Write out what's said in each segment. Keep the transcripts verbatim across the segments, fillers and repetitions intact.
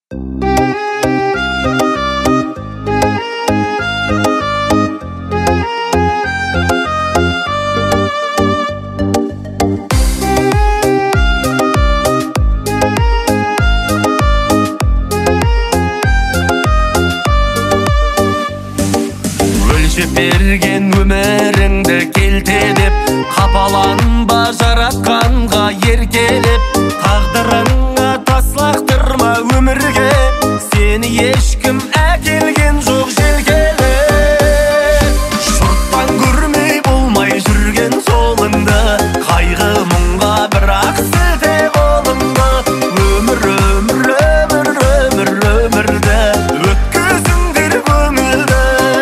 Берген өміріңді келте деп, қапаланба жаратқанға еркелеп. Тағдырыңа тас лақтырма өмірге, сені ешкім әкелген жоқ желкелеп. Жұрттан көрмей болмай жүрген жолыңды, қайғы мұңға бірақ сілте қолыңды. Өмір, өмір, өмір, өмір, өмірді өткізіңдер көңілді.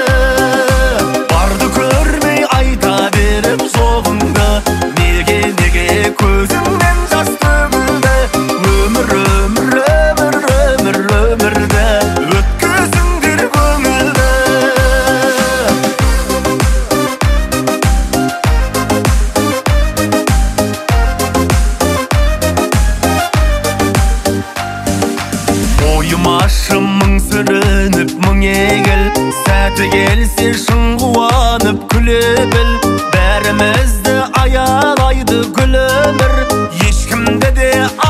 Жоғыңды неге неге көзіңнен жас төгілді. Өмір, өмір, өмір, өмір, өмірді өткізіңдер көңілді. Ойым ашым мың сүрініп мың егіл, сәті келсе шын қуанып күле біл. Бәрімізді аялайды гүл өмір, ешкімді де